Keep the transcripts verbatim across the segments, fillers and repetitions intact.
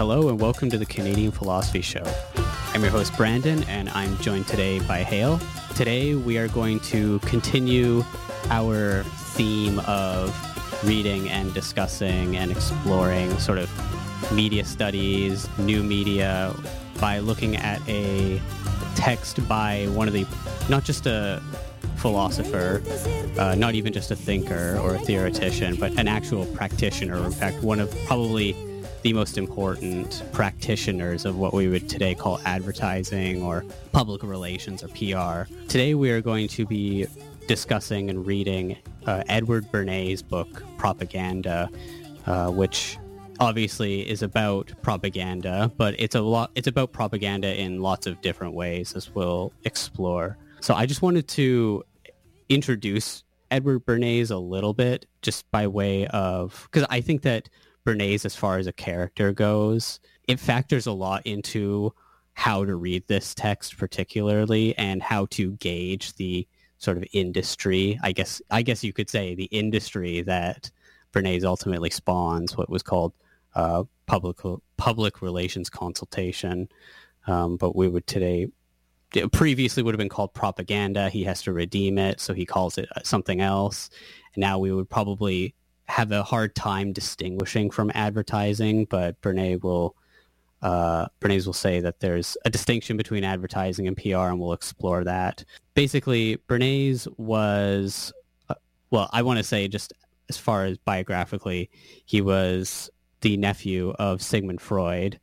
Hello and welcome to the Canadian Philosophy Show. I'm your host Brandon and I'm joined today by Hale. Today we are going to continue our theme of reading and discussing and exploring sort of media studies, new media, by looking at a text by one of the, not just a philosopher, uh, not even just a thinker or a theoretician, but an actual practitioner. In fact, one of probably the most important practitioners of what we would today call advertising or public relations or P R. Today we are going to be discussing and reading uh, Edward Bernays' book, Propaganda, uh, which obviously is about propaganda, but it's a lot. It's about propaganda in lots of different ways, as we'll explore. So I just wanted to introduce Edward Bernays a little bit, just by way of, because I think that Bernays, as far as a character goes, it factors a lot into how to read this text particularly and how to gauge the sort of industry, I guess I guess you could say the industry that Bernays ultimately spawns, what was called uh, public public relations consultation, um, but we would today, previously would have been called propaganda. He has to redeem it, so he calls it something else. And now we would probably have a hard time distinguishing from advertising, but Bernays will uh, Bernays will say that there's a distinction between advertising and P R, and we'll explore that. Basically, Bernays was, uh, well, I want to say just as far as biographically, he was the nephew of Sigmund Freud.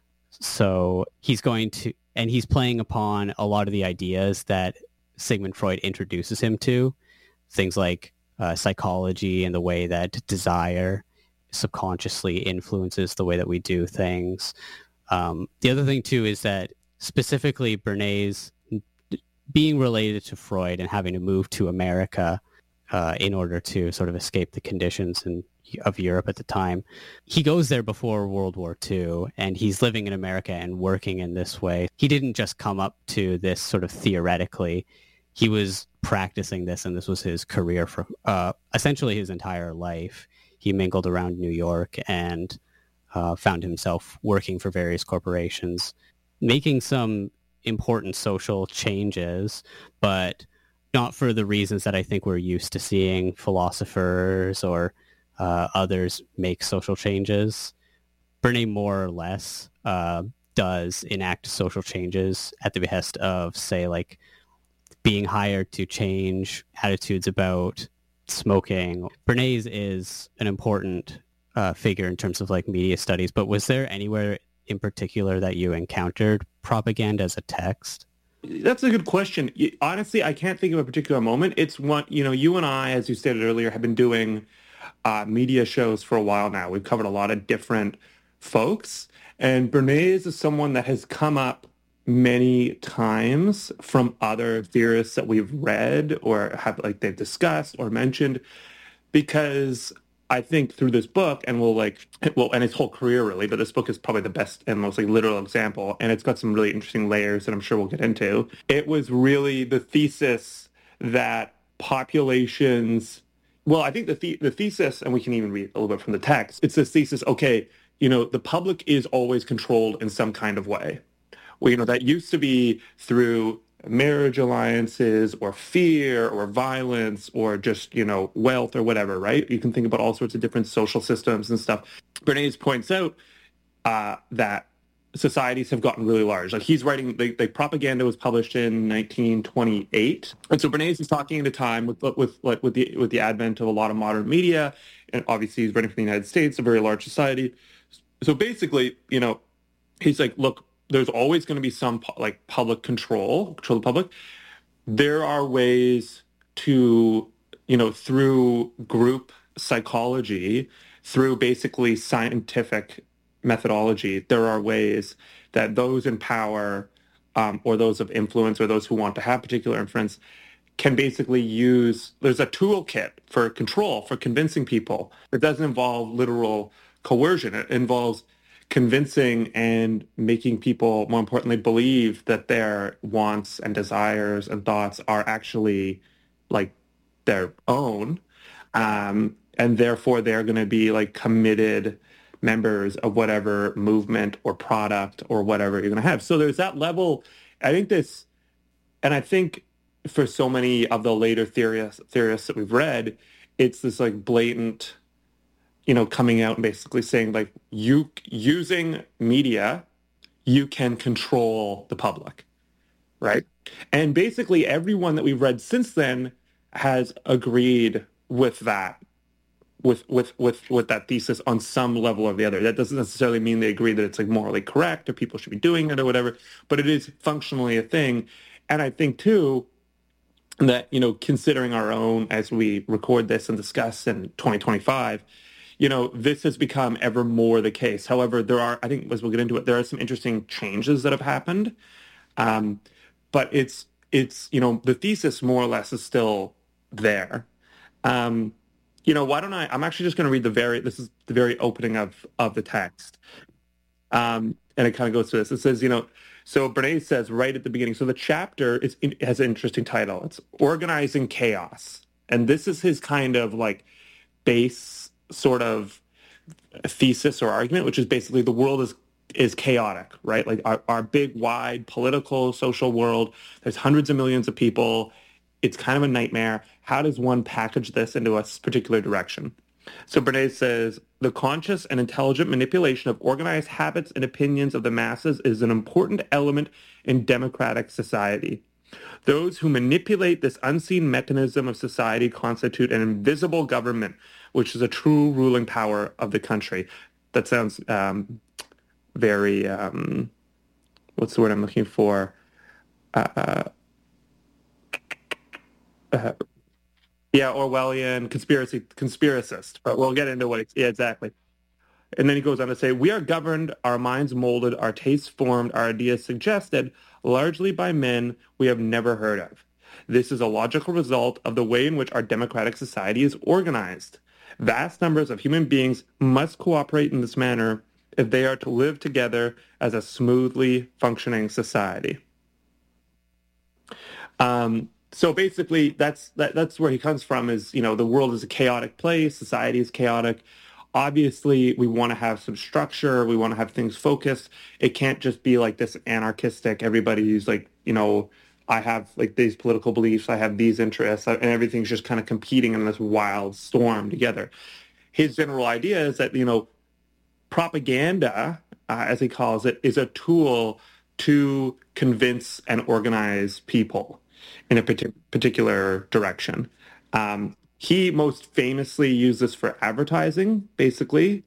So he's going to, and he's playing upon a lot of the ideas that Sigmund Freud introduces him to, things like Uh, psychology and the way that desire subconsciously influences the way that we do things. Um, the other thing, too, is that specifically Bernays, being related to Freud and having to move to America uh, in order to sort of escape the conditions in, of Europe at the time, he goes there before World War Two, and he's living in America and working in this way. He didn't just come up to this sort of theoretically. He was practicing this, and this was his career for uh, essentially his entire life. He mingled around New York and uh, found himself working for various corporations, making some important social changes, but not for the reasons that I think we're used to seeing philosophers or uh, others make social changes. Bernays more or less uh, does enact social changes at the behest of, say, like, being hired to change attitudes about smoking. Bernays is an important uh, figure in terms of like media studies, but was there anywhere in particular that you encountered propaganda as a text? That's a good question. Honestly, I can't think of a particular moment. It's one, you know, you and I, as you stated earlier, have been doing uh, media shows for a while now. We've covered a lot of different folks, and Bernays is someone that has come up many times from other theorists that we've read or have like they've discussed or mentioned, because I think through this book, and we'll like, well, and his whole career really, but this book is probably the best and most like literal example, and it's got some really interesting layers that I'm sure we'll get into. It was really the thesis that populations, well, I think the the, the thesis, and we can even read a little bit from the text, it's this thesis, okay, you know, the public is always controlled in some kind of way. Well, you know, that used to be through marriage alliances or fear or violence or just, you know, wealth or whatever, right? You can think about all sorts of different social systems and stuff. Bernays points out uh, that societies have gotten really large. Like he's writing, like, like Propaganda was published in nineteen twenty-eight. And so Bernays is talking at a time with, with, like, with the, with the advent of a lot of modern media. And obviously he's writing for the United States, a very large society. So basically, you know, he's like, look, there's always going to be some like public control, control the public. There are ways to, you know, through group psychology, through basically scientific methodology, there are ways that those in power um, or those of influence or those who want to have particular influence can basically use, there's a toolkit for control, for convincing people. It doesn't involve literal coercion. It involves convincing and making people, more importantly, believe that their wants and desires and thoughts are actually like their own. Um, and therefore they're going to be like committed members of whatever movement or product or whatever you're going to have. So there's that level. I think this, and I think for so many of the later theorists, theorists that we've read, it's this like blatant, you know, coming out and basically saying like, you using media, you can control the public, right? And basically everyone that we've read since then has agreed with that, with with with with that thesis on some level or the other. That doesn't necessarily mean they agree that it's like morally correct or people should be doing it or whatever, but it is functionally a thing. And I think too that, you know, considering our own, as we record this and discuss in twenty twenty-five, you know, this has become ever more the case. However, there are, I think, as we'll get into it, there are some interesting changes that have happened. Um, but it's, it's, you know, the thesis more or less is still there. Um, you know, why don't I, I'm actually just going to read the very, this is the very opening of, of the text. Um, and it kind of goes through this. It says, you know, so Bernays says right at the beginning, so the chapter is, it has an interesting title. It's Organizing Chaos. And this is his kind of like base sort of thesis or argument, which is basically the world is is chaotic, right? Like our, our big, wide political, social world, there's hundreds of millions of people. It's kind of a nightmare. How does one package this into a particular direction? So Bernays says, the conscious and intelligent manipulation of organized habits and opinions of the masses is an important element in democratic society. Those who manipulate this unseen mechanism of society constitute an invisible government, which is a true ruling power of the country. That sounds um, very, um, what's the word I'm looking for? Uh, uh, yeah, Orwellian, conspiracy, conspiracist. But we'll get into what, it, yeah, exactly. And then he goes on to say, we are governed, our minds molded, our tastes formed, our ideas suggested, largely by men we have never heard of. This is a logical result of the way in which our democratic society is organized. Vast numbers of human beings must cooperate in this manner if they are to live together as a smoothly functioning society. Um, so basically, that's that, that's where he comes from is, you know, the world is a chaotic place, society is chaotic. Obviously, we want to have some structure. We want to have things focused. It can't just be like this anarchistic, everybody's like, you know, I have like these political beliefs, I have these interests, and everything's just kind of competing in this wild storm together. His general idea is that, you know, propaganda, uh, as he calls it, is a tool to convince and organize people in a partic- particular direction. Um, he most famously used this for advertising, basically.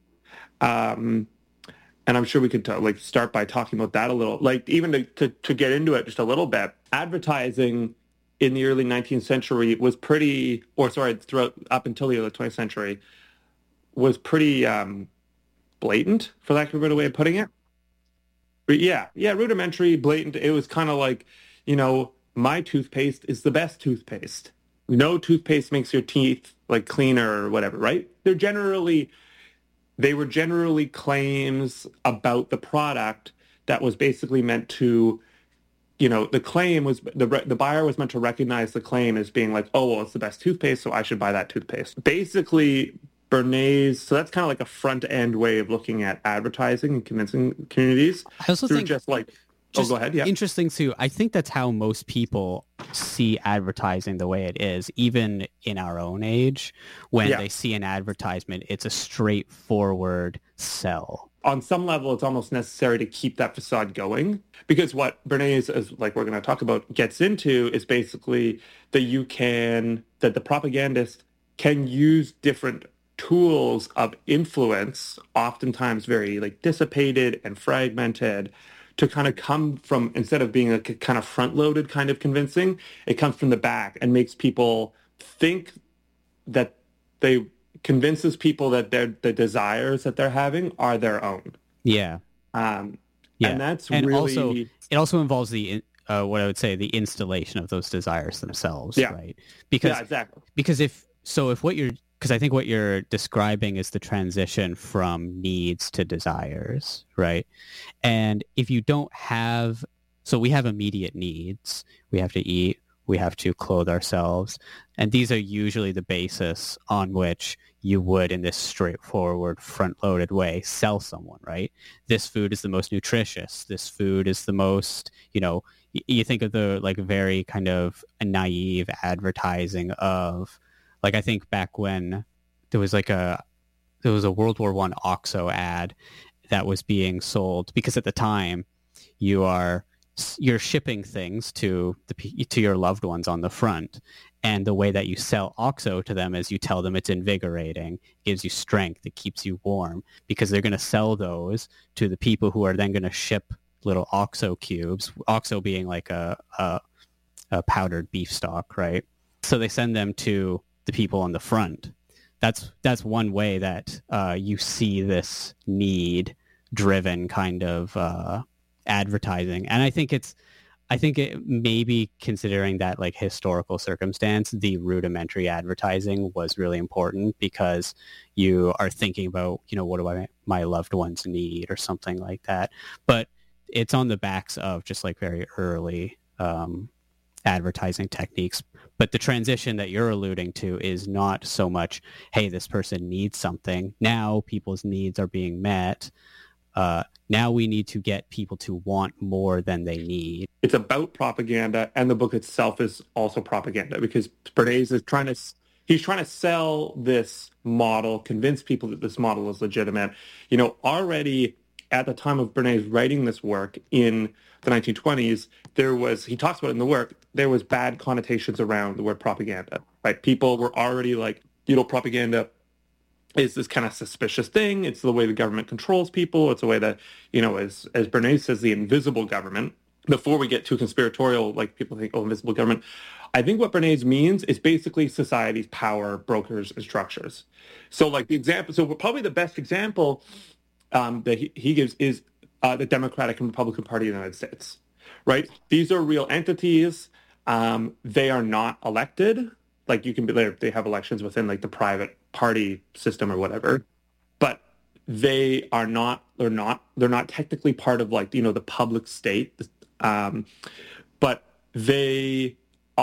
Um, and I'm sure we could t- like start by talking about that a little. Like even to, to, to get into it just a little bit, advertising in the early nineteenth century was pretty, or sorry, throughout up until the early twentieth century, was pretty um, blatant, for lack of a better way of putting it. But yeah, yeah, rudimentary, blatant. It was kind of like, you know, my toothpaste is the best toothpaste. No toothpaste makes your teeth like cleaner or whatever, right? They're generally, they were generally claims about the product that was basically meant to, you know, the claim was, the the buyer was meant to recognize the claim as being like, oh, well, it's the best toothpaste, so I should buy that toothpaste. Basically, Bernays, so that's kind of like a front-end way of looking at advertising and convincing communities. I also through think just like, just oh, go ahead, yeah. Interesting too. I think that's how most people see advertising the way it is, even in our own age. When Yeah. they see an advertisement, it's a straightforward sell. On some level, it's almost necessary to keep that facade going, because what Bernays, as like we're going to talk about, gets into is basically that you can, that the propagandist can use different tools of influence, oftentimes very like dissipated and fragmented, to kind of come from, instead of being a kind of front-loaded kind of convincing, it comes from the back and makes people think that they convinces people that their the desires that they're having are their own. Yeah. Um, Yeah. and that's And really also, it also involves the uh, what I would say the installation of those desires themselves, Yeah. right? Because yeah, exactly. because if so, if what you're because I think what you're describing is the transition from needs to desires, right? And if you don't have, so we have immediate needs, we have to eat, we have to clothe ourselves. And these are usually the basis on which you would, in this straightforward, front-loaded way, sell someone, right? This food is the most nutritious. This food is the most, you know, y- you think of the like very kind of naive advertising of, like I think back when there was like a, there was a World War One OXO ad that was being sold, because at the time you are you're shipping things to the to your loved ones on the front, and the way that you sell OXO to them is you tell them it's invigorating, gives you strength, it keeps you warm, because they're going to sell those to the people who are then going to ship little OXO cubes, OXO being like a, a a powdered beef stock, right? So they send them to the people on the front. That's that's one way that uh, you see this need-driven kind of uh, advertising, and I think it's, I think it maybe considering that like historical circumstance, the rudimentary advertising was really important, because you are thinking about, you know, what do I, my loved ones need or something like that. But it's on the backs of just like very early um, advertising techniques. But the transition that you're alluding to is not so much, hey, this person needs something. Now people's needs are being met. Uh, now we need to get people to want more than they need. It's about propaganda, and the book itself is also propaganda, because Bernays is trying to, he's trying to sell this model, convince people that this model is legitimate. You know, already at the time of Bernays writing this work in the nineteen twenties, there was, he talks about it in the work, there was bad connotations around the word propaganda, right? People were already like, you know, propaganda is this kind of suspicious thing. It's the way the government controls people. It's the way that, you know, as as Bernays says, the invisible government. Before we get too conspiratorial, like people think, oh, invisible government. I think what Bernays means is basically society's power, brokers, and structures. So like the example, so probably the best example um, that he, he gives is uh, the Democratic and Republican Party of the United States, right? These are real entities. Um, they are not elected. Like you can be there, they have elections within like the private party system or whatever, but they are not, they're not, they're not technically part of like, you know, the public state. Um, but they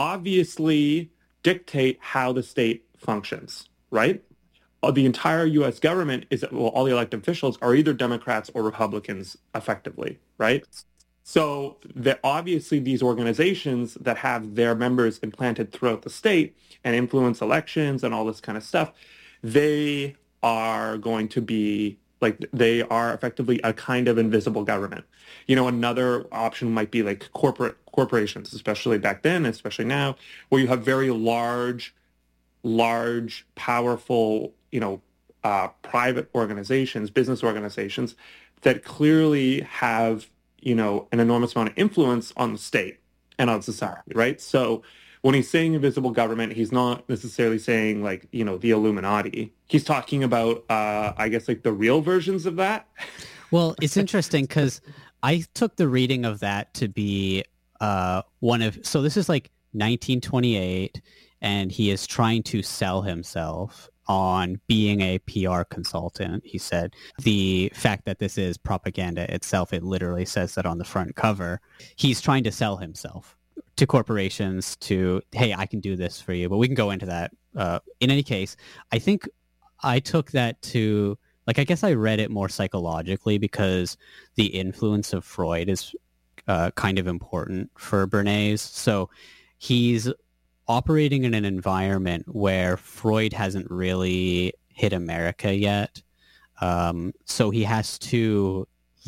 obviously dictate how the state functions, right? Uh, The entire U S government is, well, all the elected officials are either Democrats or Republicans effectively, right? So that obviously these organizations that have their members implanted throughout the state and influence elections and all this kind of stuff, they are going to be like, they are effectively a kind of invisible government. You know, another option might be like corporate corporations, especially back then, especially now, where you have very large, large, powerful, you know, uh, private organizations, business organizations that clearly have, you know, an enormous amount of influence on the state and on society, right? So when he's saying invisible government, he's not necessarily saying like, you know, the Illuminati. He's talking about, uh, I guess, like the real versions of that. Well, it's interesting because I took the reading of that to be uh, one of, so this is like nineteen twenty-eight, and he is trying to sell himself on being a P R consultant. He said the fact that this is propaganda itself, it literally says that on the front cover. He's trying to sell himself to corporations to, hey, I can do this for you, but we can go into that. Uh, in any case, I think I took that to, like, I guess I read it more psychologically because the influence of Freud is uh, kind of important for Bernays. So he's operating in an environment where Freud hasn't really hit America yet. Um, so he has to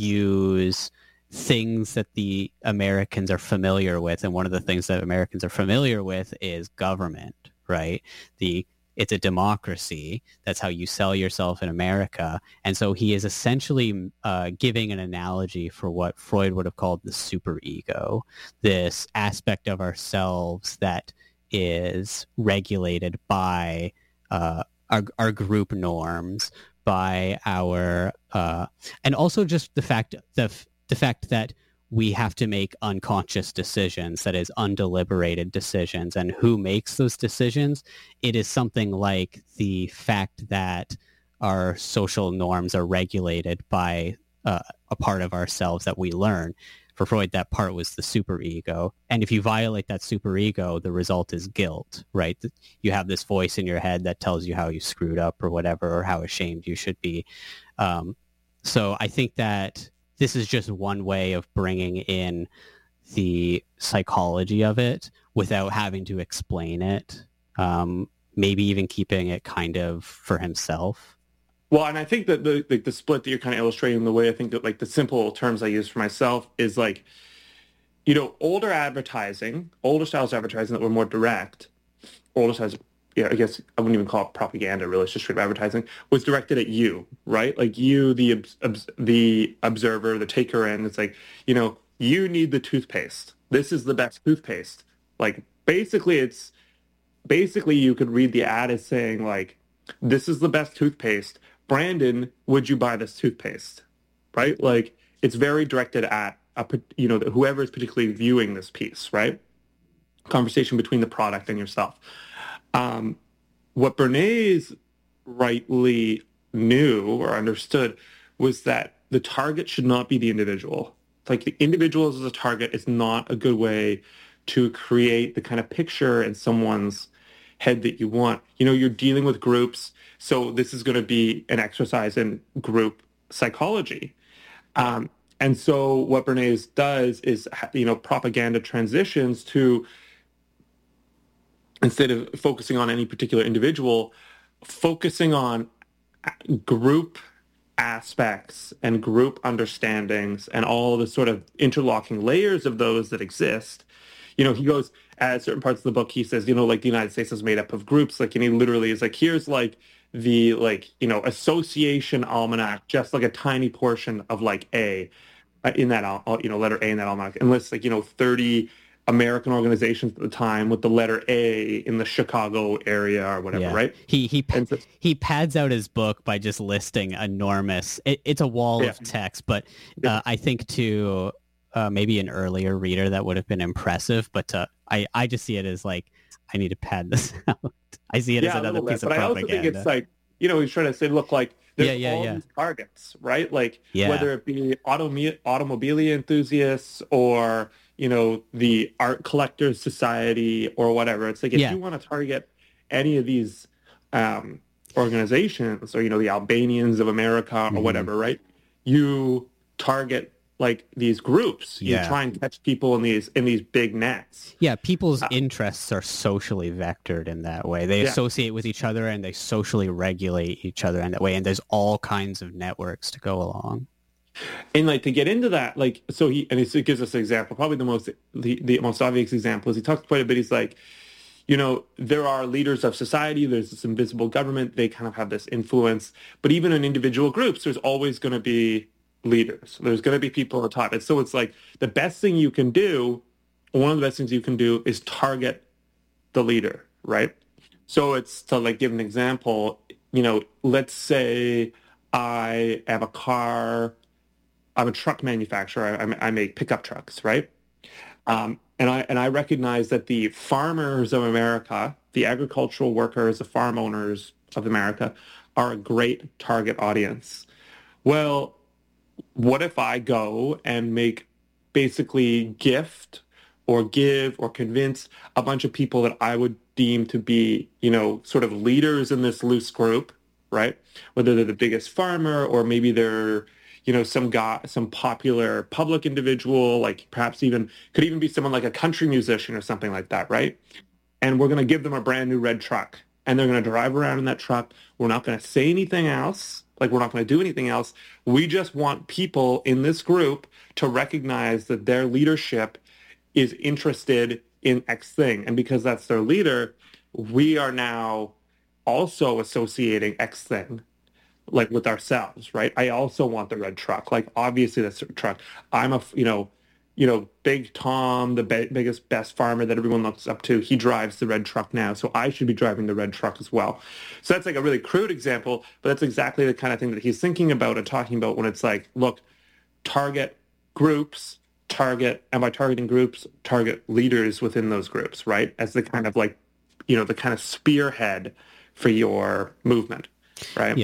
use things that the Americans are familiar with. And one of the things that Americans are familiar with is government, right? The It's a democracy. That's how you sell yourself in America. And so he is essentially uh, giving an analogy for what Freud would have called the superego, this aspect of ourselves that is regulated by uh, our, our group norms, by our, uh, and also just the fact the the fact that we have to make unconscious decisions, that is undeliberated decisions. And who makes those decisions? It is something like the fact that our social norms are regulated by uh, a part of ourselves that we learn. for Freud, that part was the superego. And if you violate that superego, the result is guilt, right? You have this voice in your head that tells you how you screwed up or whatever, or how ashamed you should be. Um, so I think that this is just one way of bringing in the psychology of it without having to explain it. Um, maybe even keeping it kind of for himself. Well, and I think that the like the split that you're kind of illustrating, the way I think that like the simple terms I use for myself is like, you know, older advertising, older styles of advertising that were more direct, older styles, yeah, I guess I wouldn't even call it propaganda, really, it's just straight advertising, was directed at you, right? Like you, the the observer, the taker in, it's like, you know, you need the toothpaste. This is the best toothpaste. Like basically it's, basically you could read the ad as saying like, this is the best toothpaste. Brandon, would you buy this toothpaste? Right? Like it's very directed at a, you know, whoever is particularly viewing this piece, right? Conversation between the product and yourself. Um, what Bernays rightly knew or understood was that the target should not be the individual. It's like the individual as a target is not a good way to create the kind of picture in someone's head that you want. You know, you're dealing with groups, so this is going to be an exercise in group psychology. Um, and so what Bernays does is, you know, propaganda transitions to, instead of focusing on any particular individual, focusing on group aspects and group understandings and all the sort of interlocking layers of those that exist. You know, he goes, at certain parts of the book, he says, you know, like the United States is made up of groups. Like, and he literally is like, here's like the, like, you know, association almanac, just like a tiny portion of like A uh, in that, uh, you know, letter A in that almanac. And lists like, you know, thirty American organizations at the time with the letter A in the Chicago area or whatever, Yeah. right? He he And so- he pads out his book by just listing enormous. It, it's a wall Yeah. of text, but uh, I think to uh, maybe an earlier reader that would have been impressive. But uh, I I just see it as like, I need to pad this out. I see it as a another little bit. piece of but I also propaganda. think it's like, you know, he's trying to say, look, like there's Yeah, yeah, all yeah. these targets, right? Like Yeah. whether it be automi- automobile enthusiasts or, you know, the art collectors society or whatever. It's like if Yeah. you want to target any of these um, organizations or, you know, the Albanians of America or Mhm. whatever, right? You target like these groups. You Yeah. try and catch people in these in these big nets. Yeah, people's interests are socially vectored in that way. They Yeah. associate with each other and they socially regulate each other in that way. And there's all kinds of networks to go along. And like to get into that, like so he and he gives us an example. Probably the most the, the most obvious example is he talks quite a bit. He's like, you know, there are leaders of society. There's this invisible government. They kind of have this influence. But even in individual groups, there's always going to be leaders. There's going to be people at the top. And so it's like the best thing you can do, one of the best things you can do is target the leader, right? So it's to like give an example, you know, let's say I have a car, I'm a truck manufacturer. I, I make pickup trucks, right? Um, and I and I recognize that the farmers of America, the agricultural workers, the farm owners of America, are a great target audience. Well, what if I go and make basically gift or give or convince a bunch of people that I would deem to be, you know, sort of leaders in this loose group, right? Whether they're the biggest farmer or maybe they're, you know, some guy, some popular public individual, like perhaps even, could even be someone like a country musician or something like that, right? And we're going to give them a brand new red truck. And they're going to drive around in that truck. We're not going to say anything else. Like, we're not going to do anything else. We just want people in this group to recognize that their leadership is interested in X thing. And because that's their leader, we are now also associating X thing, like with ourselves, right? I also want the red truck. Like, obviously that's the truck. I'm a, you know, you know, Big Tom, the be- biggest, best farmer that everyone looks up to, he drives the red truck now. So I should be driving the red truck as well. So that's like a really crude example, but that's exactly the kind of thing that he's thinking about and talking about when it's like, look, target groups, target, and by targeting groups, target leaders within those groups, right? As the kind of like, you know, the kind of spearhead for your movement, right? Yeah.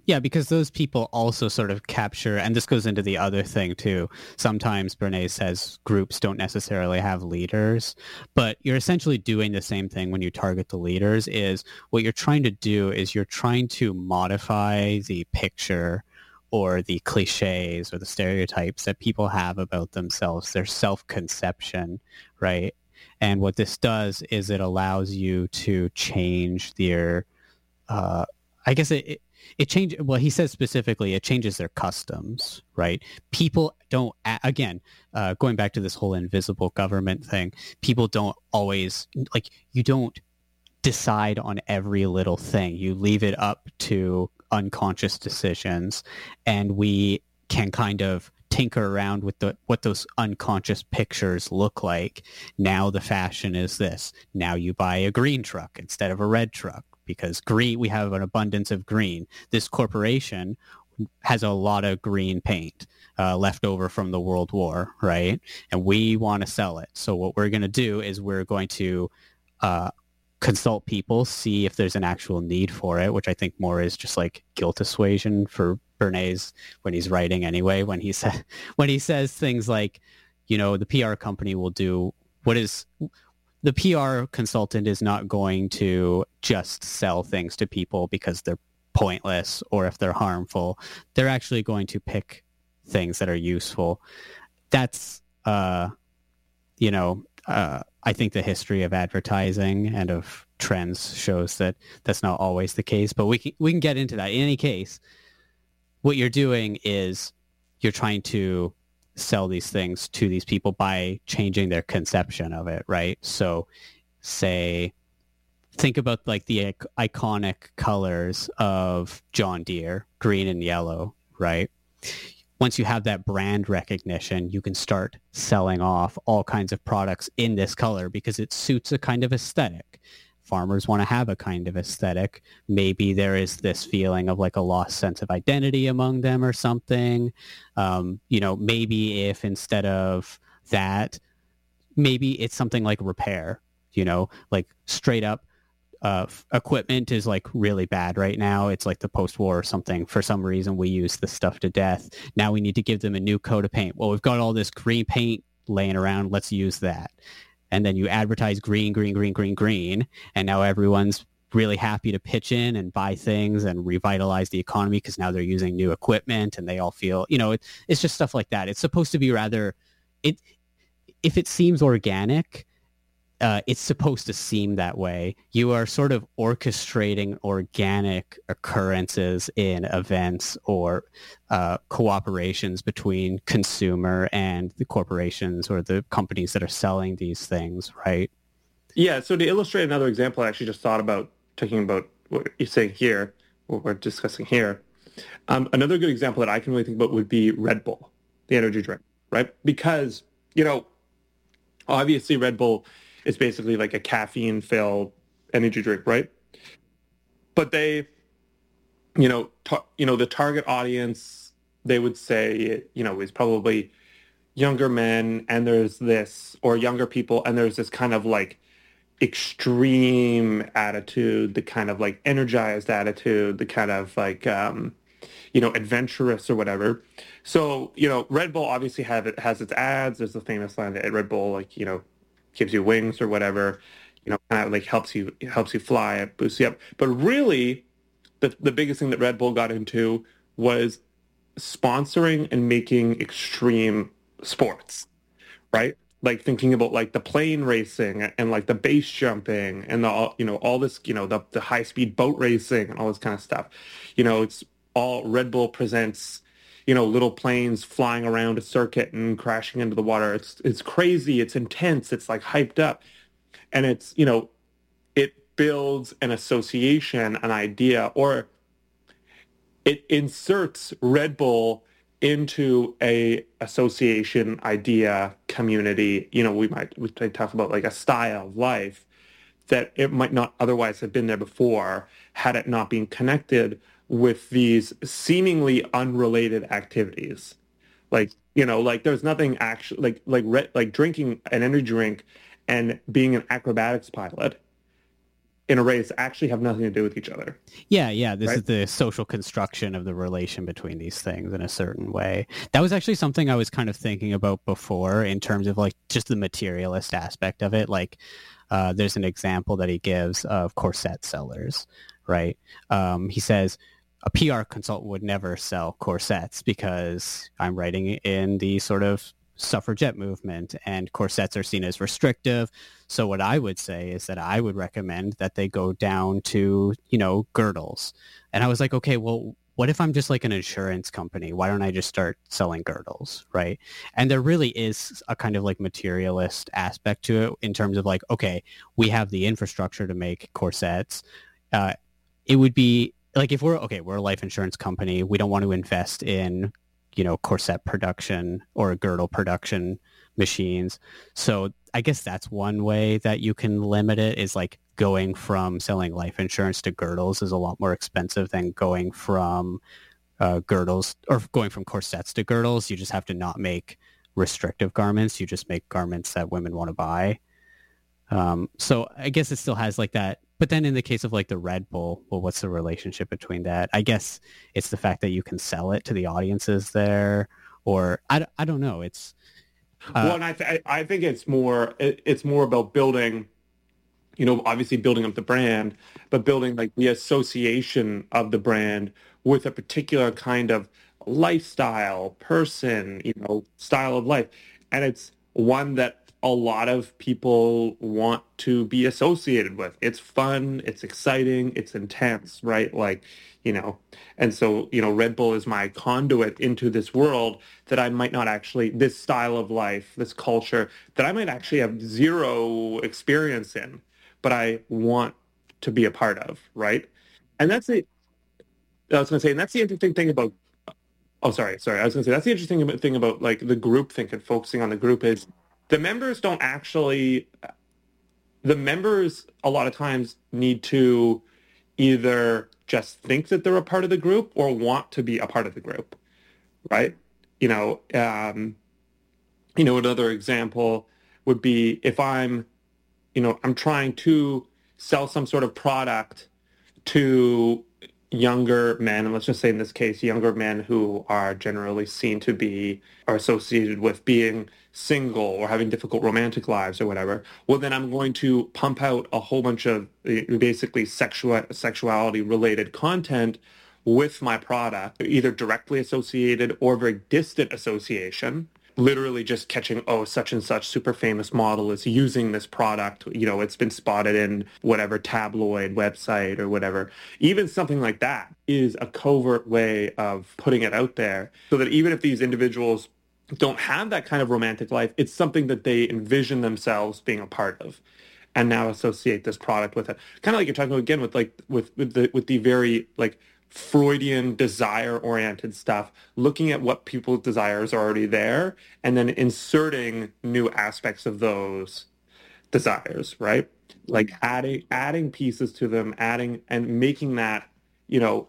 Yeah, because those people also sort of capture, and this goes into the other thing too. Sometimes Bernays says groups don't necessarily have leaders, but you're essentially doing the same thing when you target the leaders. Is what you're trying to do is you're trying to modify the picture or the cliches or the stereotypes that people have about themselves, their self-conception, right? And what this does is it allows you to change their, uh, I guess it, it it changes, well, he says specifically, it changes their customs, right? People don't, again, uh, going back to this whole invisible government thing, people don't always, like, you don't decide on every little thing. You leave it up to unconscious decisions, and we can kind of tinker around with the what those unconscious pictures look like. Now the fashion is this. Now you buy a green truck instead of a red truck, because green, we have an abundance of green. This corporation has a lot of green paint uh, left over from the World War, right? And we want to sell it. So what we're going to do is we're going to uh, consult people, see if there's an actual need for it, which I think more is just like guilt assuasion for Bernays when he's writing anyway. When he says when he says things like, you know, the P R company will do what is. The P R consultant is not going to just sell things to people because they're pointless or if they're harmful. They're actually going to pick things that are useful. That's, uh, you know, uh, I think the history of advertising and of trends shows that that's not always the case. But we can, we can get into that. In any case, what you're doing is you're trying to sell these things to these people by changing their conception of it, right? So say, think about like the iconic colors of John Deere, green and yellow, right? Once you have that brand recognition, you can start selling off all kinds of products in this color because it suits a kind of aesthetic. Farmers want to have a kind of aesthetic. Maybe there is this feeling of like a lost sense of identity among them or something. Um, you know, maybe if instead of that, maybe it's something like repair, you know, like straight up uh, equipment is like really bad right now. It's like the post-war or something. For some reason, we use this stuff to death. Now we need to give them a new coat of paint. Well, we've got all this green paint laying around. Let's use that. And then you advertise green, green, green, green, green, and now everyone's really happy to pitch in and buy things and revitalize the economy because now they're using new equipment and they all feel, you know, it, it's just stuff like that. It's supposed to be rather, it if it seems organic, uh, it's supposed to seem that way. You are sort of orchestrating organic occurrences in events or uh, cooperations between consumer and the corporations or the companies that are selling these things, right? Yeah, so to illustrate another example, I actually just thought about talking about what you're saying here, what we're discussing here. Um, another good example that I can really think about would be Red Bull, the energy drink, right? Because, you know, obviously Red Bull is basically like a caffeine-filled energy drink, right? But they, you know, ta- you know, the target audience, they would say, you know, is probably younger men, and there's this, or younger people, and there's this kind of like extreme attitude, the kind of like energized attitude, the kind of like, um, you know, adventurous or whatever. So, you know, Red Bull obviously have it has its ads. There's the famous line that Red Bull, like, you know, gives you wings or whatever, you know, kind of like helps you helps you fly, it boosts you up. But really, the the biggest thing that Red Bull got into was sponsoring and making extreme sports, right? Like thinking about like the plane racing and like the base jumping and the, you know, all this, you know, the, the high speed boat racing and all this kind of stuff. You know, it's all Red Bull presents, you know, little planes flying around a circuit and crashing into the water. It's, it's crazy. It's intense. It's like hyped up. And it's, you know, it builds an association, an idea, or it inserts Red Bull into a association, idea, community. You know, we might we might talk about like a style of life that it might not otherwise have been there before had it not been connected with these seemingly unrelated activities. Like, you know, like there's nothing actually like like like drinking an energy drink and being an acrobatics pilot in a race actually have nothing to do with each other. Yeah, yeah. This Right? is the social construction of the relation between these things in a certain way. That was actually something I was kind of thinking about before in terms of like just the materialist aspect of it. Like uh, there's an example that he gives of corset sellers, right? Um, he says a P R consultant would never sell corsets because I'm writing in the sort of suffragette movement and corsets are seen as restrictive. So what I would say is that I would recommend that they go down to, you know, girdles. And I was like, okay, well, what if I'm just like an insurance company? Why don't I just start selling girdles, right? And there really is a kind of like materialist aspect to it in terms of like, okay, we have the infrastructure to make corsets. Uh, it would be like if we're, okay, we're a life insurance company. We don't want to invest in, you know, corset production or girdle production machines. So I guess that's one way that you can limit it is like going from selling life insurance to girdles is a lot more expensive than going from uh, girdles or going from corsets to girdles. You just have to not make restrictive garments. You just make garments that women want to buy. Um, so I guess it still has like that. But then in the case of like the Red Bull, well, what's the relationship between that? I guess it's the fact that you can sell it to the audiences there, or I, I don't know. It's uh, well, and I th- I think it's more it, it's more about building, you know, obviously building up the brand, but building like the association of the brand with a particular kind of lifestyle, person, you know, style of life, and it's one that a lot of people want to be associated with. It's fun, it's exciting, it's intense, right? Like, you know, and so, you know, Red Bull is my conduit into this world that I might not actually, this style of life, this culture that I might actually have zero experience in, but I want to be a part of, right? And that's it. I was going to say, and that's the interesting thing about, oh, sorry, sorry. I was going to say, that's the interesting thing about like the group think and focusing on the group is the members don't actually, the members a lot of times need to either just think that they're a part of the group or want to be a part of the group, right? You know, um, you know, another example would be if I'm, you know, I'm trying to sell some sort of product to younger men, and let's just say in this case, younger men who are generally seen to be, are associated with being single or having difficult romantic lives or whatever, well, then I'm going to pump out a whole bunch of basically sexual, sexuality-related content with my product, either directly associated or very distant association, literally just catching, oh, such and such super famous model is using this product. You know, it's been spotted in whatever tabloid website or whatever. Even something like that is a covert way of putting it out there so that even if these individuals don't have that kind of romantic life, it's something that they envision themselves being a part of and now associate this product with it. Kind of like you're talking about again with like with, with the with the very like Freudian desire-oriented stuff, looking at what people's desires are already there, and then inserting new aspects of those desires, right? Like adding adding pieces to them, adding and making that, you know,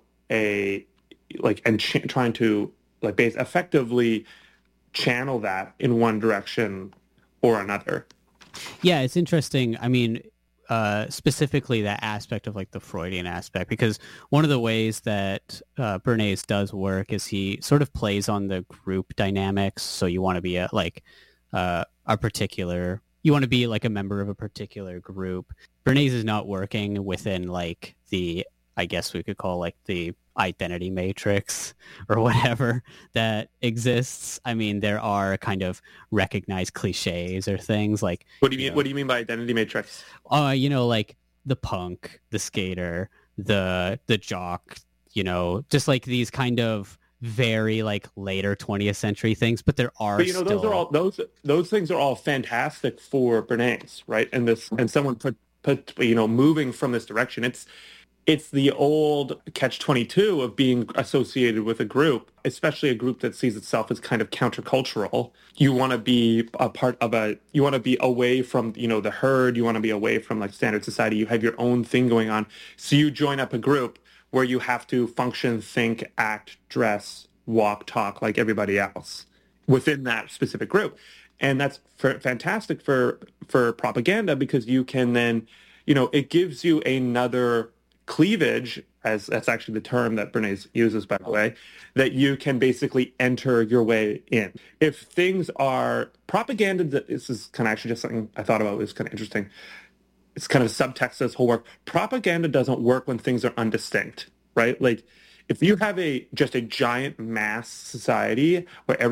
a like and ch- trying to like base effectively channel that in one direction or another. Yeah, it's interesting. I mean, uh, specifically that aspect of like the Freudian aspect, because one of the ways that uh, Bernays does work is he sort of plays on the group dynamics. So you want to be a, like uh, a particular, you want to be like a member of a particular group. Bernays is not working within like the, I guess we could call like the identity matrix or whatever that exists. I mean, there are kind of recognized cliches or things like. What do you mean? You know, what do you mean by identity matrix? Uh, you know, like the punk, the skater, the the jock. You know, just like these kind of very like later twentieth century things. But there are. But you know, still... those are all those those things are all fantastic for Bernays, right? And this and someone put put you know moving from this direction. It's It's the old catch twenty-two of being associated with a group, especially a group that sees itself as kind of countercultural. You want to be a part of a, you want to be away from, you know, the herd. You want to be away from like standard society. You have your own thing going on. So you join up a group where you have to function, think, act, dress, walk, talk like everybody else within that specific group. And that's for, fantastic for, for propaganda because you can then you know, it gives you another cleavage, as that's actually the term that Bernays uses, by the way, that you can basically enter your way in. If things are propaganda, this is kind of actually just something I thought about, it was kind of interesting. It's kind of subtext to this whole work. Propaganda doesn't work when things are undistinct, right? Like if you have a just a giant mass society where every